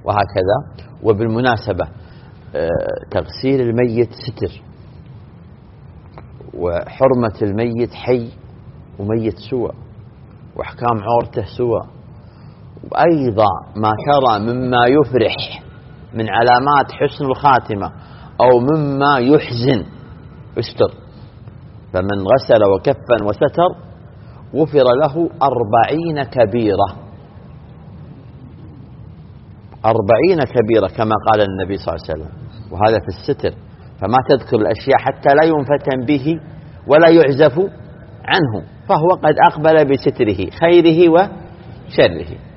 وهكذا. وبالمناسبة تغسيل الميت ستر، وحرمة الميت حي وميت سوى، وأحكام عورته سوى. وأيضا ما ترى مما يفرح من علامات حسن الخاتمة أو مما يحزن استر. فمن غسل وكفن وستر غفر له 40 كبيرة، 40 كبيرة كما قال النبي صلى الله عليه وسلم، وهذا في الستر. فما تذكر الأشياء حتى لا ينفتن به ولا يعزف عنه، فهو قد أقبل بستره خيره وشره.